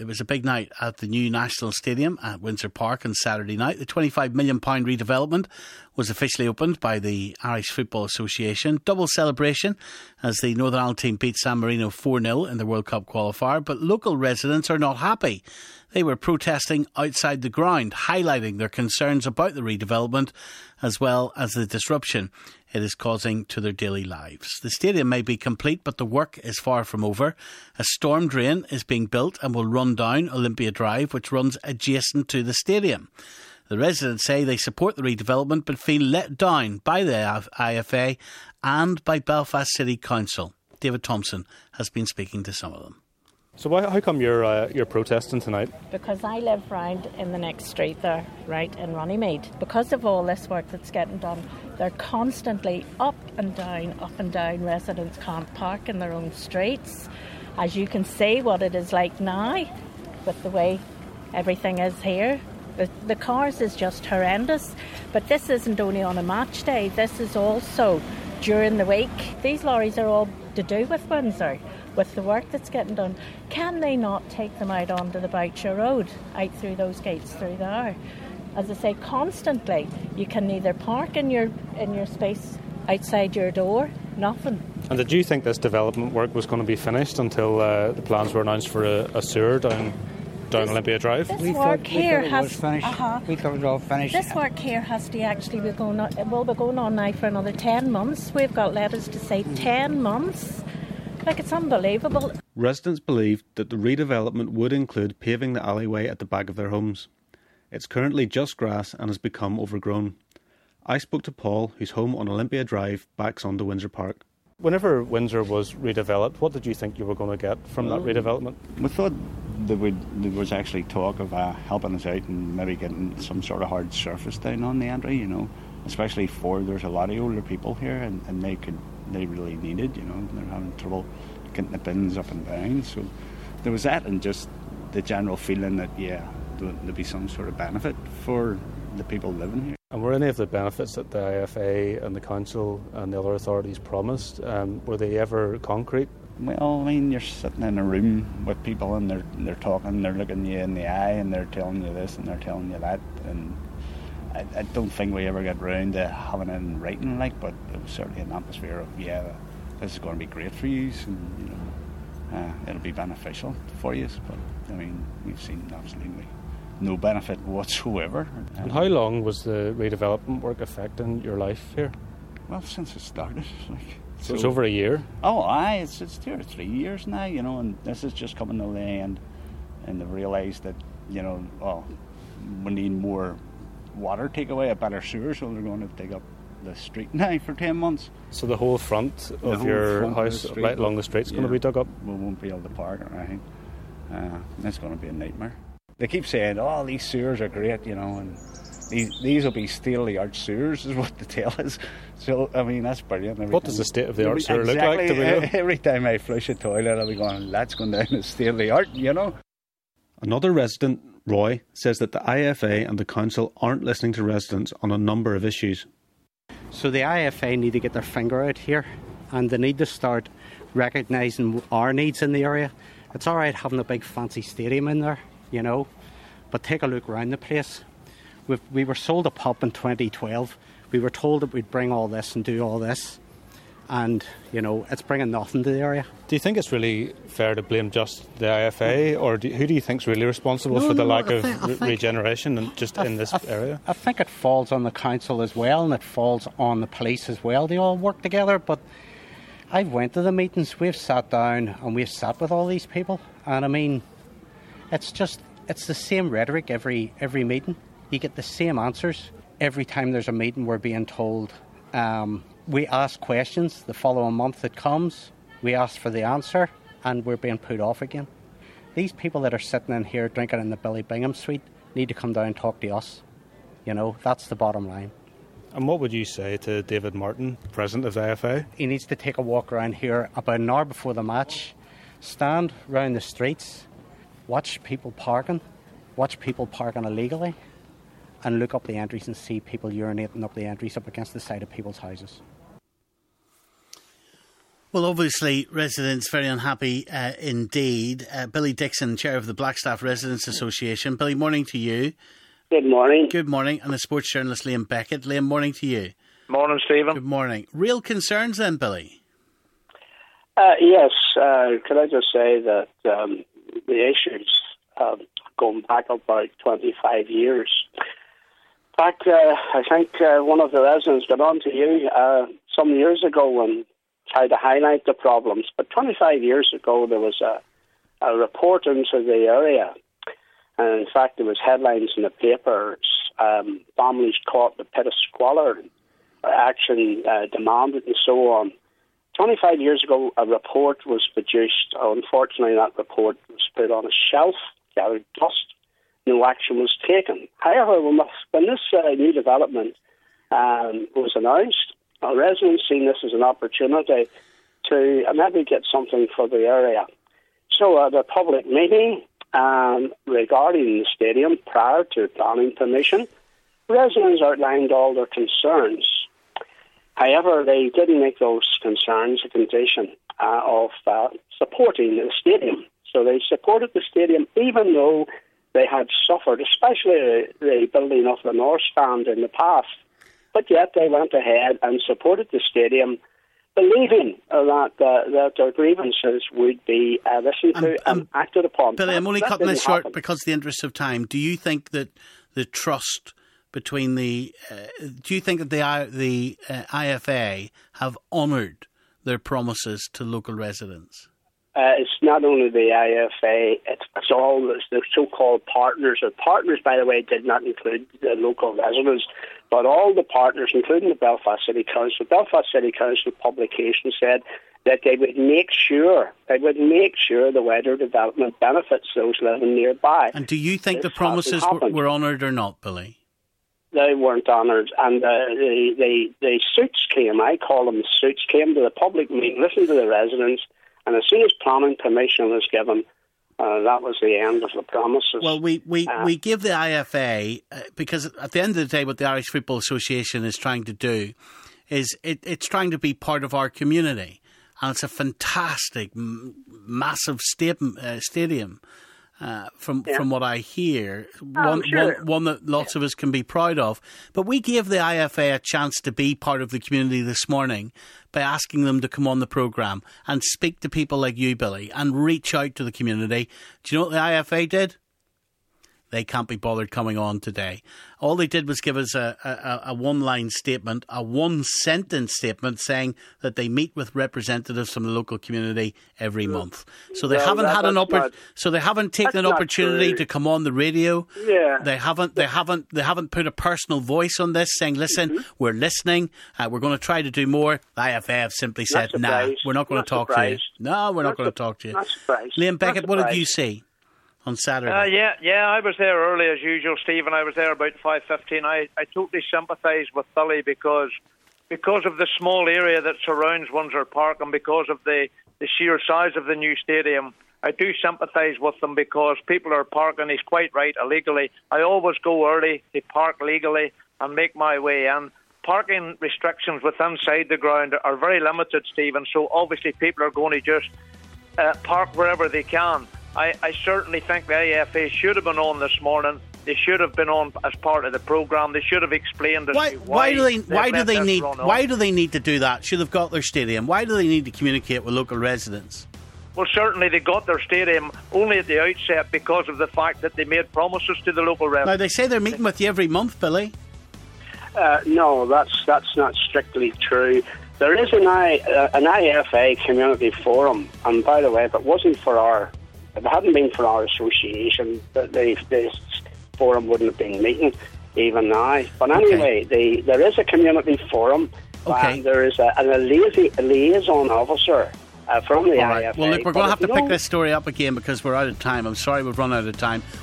It was a big night at the new National Stadium at Windsor Park on Saturday night. The £25 million redevelopment was officially opened by the Irish Football Association. Double celebration as the Northern Ireland team beat San Marino 4-0 in the World Cup qualifier. But local residents are not happy. They were protesting outside the ground, highlighting their concerns about the redevelopment as well as the disruption it is causing to their daily lives. The stadium may be complete, but the work is far from over. A storm drain is being built and will run down Olympia Drive, which runs adjacent to the stadium. The residents say they support the redevelopment but feel let down by the IFA and by Belfast City Council. David Thompson has been speaking to some of them. So how come you're protesting tonight? Because I live round in the next street there, right in Runnymede. Because of all this work that's getting done, they're constantly up and down. Residents can't park in their own streets. As you can see what it is like now with the way everything is here. The cars is just horrendous. But this isn't only on a match day, this is also during the week. These lorries are all to do with Windsor, with the work that's getting done. Can they not take them out onto the Boucher Road, out through those gates through there? As I say, constantly, you can neither park in your space outside your door, nothing. And did you think this development work was going to be finished until the plans were announced for a sewer down Olympia Drive? This work here has We thought it was all finished. This work here has to actually be going on. It will be going on now for another 10 months. We've got letters to say 10 months. Like, it's unbelievable. Residents believed that the redevelopment would include paving the alleyway at the back of their homes. It's currently just grass and has become overgrown. I spoke to Paul, whose home on Olympia Drive backs onto Windsor Park. Whenever Windsor was redeveloped, what did you think you were going to get from that redevelopment? We thought there was actually talk of helping us out and maybe getting some sort of hard surface down on the entry, you know, especially there's a lot of older people here and they really need it, you know, they're having trouble getting the bins up and down. So there was that, and just the general feeling that, there'd be some sort of benefit for the people living here. And were any of the benefits that the IFA and the council and the other authorities promised, were they ever concrete? Well, I mean, you're sitting in a room with people and they're talking, they're looking you in the eye and they're telling you this and they're telling you that, and I don't think we ever got round to having it in writing, but it was certainly an atmosphere of, this is going to be great for you, and, it'll be beneficial for you. But, I mean, we've seen absolutely no benefit whatsoever. And how long was the redevelopment work affecting your life here? Well, since it started. So it's over a year? Oh, aye, it's 2 or 3 years now, and this is just coming to the end, and they've realised that, we need more water takeaway, a better sewer, so they're going to dig up the street now for 10 months. So the whole front of your house right along the street is going to be dug up? We won't be able to park or anything. It's going to be a nightmare. They keep saying, these sewers are great, and these will be state-of-the-art sewers, is what they tell us. So, I mean, that's brilliant. What does the state-of-the-art sewer look like? Do we know? Every time I flush a toilet, I'll be going, that's going down the state-of-the-art, Another resident, Roy, says that the IFA and the council aren't listening to residents on a number of issues. So the IFA need to get their finger out here, and they need to start recognising our needs in the area. It's all right having a big fancy stadium in there, but take a look around the place. We were sold a pub in 2012. We were told that we'd bring all this and do all this, and it's bringing nothing to the area. Do you think it's really fair to blame just the IFA, or who do you think is really responsible for the lack of regeneration in this area? I think it falls on the council as well, and it falls on the police as well. They all work together, but I've went to the meetings, we've sat down and we've sat with all these people, and I mean, it's the same rhetoric every meeting. You get the same answers. Every time there's a meeting, we're being told, we ask questions, the following month it comes, we ask for the answer, and we're being put off again. These people that are sitting in here drinking in the Billy Bingham suite need to come down and talk to us. That's the bottom line. And what would you say to David Martin, president of the IFA? He needs to take a walk around here about an hour before the match, stand round the streets, watch people parking illegally, and look up the entries and see people urinating up the entries up against the side of people's houses. Well, obviously, residents very unhappy indeed. Billy Dixon, Chair of the Blackstaff Residents Association. Billy, morning to you. Good morning. Good morning. And the sports journalist Liam Beckett. Liam, morning to you. Morning, Stephen. Good morning. Real concerns then, Billy? Yes. Could I just say that the issues going back about 25 years. In fact, I think one of the residents got on to you some years ago and tried to highlight the problems. But 25 years ago, there was a report into the area. And in fact, there was headlines in the papers, families caught in the pit of squalor, action demanded and so on. 25 years ago, a report was produced. Unfortunately, that report was put on a shelf, gathered dust. No action was taken. However, when this new development was announced, our residents seen this as an opportunity to maybe get something for the area. So at a public meeting regarding the stadium prior to planning permission, residents outlined all their concerns. However, they didn't make those concerns a condition of supporting the stadium. So they supported the stadium even though they had suffered, especially the building of the North Stand in the past. But yet they went ahead and supported the stadium, believing that their grievances would be listened to and acted upon. Billy, I'm only cutting this short because of the interest of time. Do you think that the trust between do you think that the IFA have honoured their promises to local residents? It's not only the IFA, it's all the so-called partners. The partners, by the way, did not include the local residents, but all the partners, including the Belfast City Council. Belfast City Council publication said that they would make sure the wider development benefits those living nearby. And do you think the promises were honoured or not, Billy? They weren't honoured, and the suits came. I call them suits. Came to the public meeting, listened to the residents. And as soon as planning permission was given, that was the end of the promises. Well, we give the IFA, because at the end of the day what the Irish Football Association is trying to do is it's trying to be part of our community. And it's a fantastic, massive stadium. From what I hear, one that lots of us can be proud of. But we gave the IFA a chance to be part of the community this morning by asking them to come on the programme and speak to people like you, Billy, and reach out to the community. Do you know what the IFA did? They can't be bothered coming on today. All they did was give us a one-line statement, a one-sentence statement saying that they meet with representatives from the local community every month. So they haven't had so they haven't taken an opportunity to come on the radio. Yeah. They haven't put a personal voice on this, saying, "Listen, we're listening. We're going to try to do more." The IFA have simply said, "Nah, we're not going to talk to you." No, we're not going to talk to you. Liam Beckett, what did you see on Saturday? Yeah, I was there early as usual, Stephen. I was there about 5:15. I totally sympathise with Billy because of the small area that surrounds Windsor Park and because of the sheer size of the new stadium. I do sympathise with them because people are parking, he's quite right, illegally. I always go early to park legally and make my way in. Parking restrictions within inside the ground are very limited, Stephen, so obviously people are going to just park wherever they can. I certainly think the IFA should have been on this morning. They should have been on as part of the programme. They should have explained why do they need to do that? Should have got their stadium. Why do they need to communicate with local residents? Well, certainly they got their stadium only at the outset because of the fact that they made promises to the local residents. Now, they say they're meeting with you every month, Billy. No, that's not strictly true. There is an IFA community forum, and by the way, if it hadn't been for our association, this forum wouldn't have been meeting even now. But anyway, there is a community forum. And there is a liaison officer from the IFA. Well, look, we're going to have to pick this story up again because we're out of time. I'm sorry we've run out of time.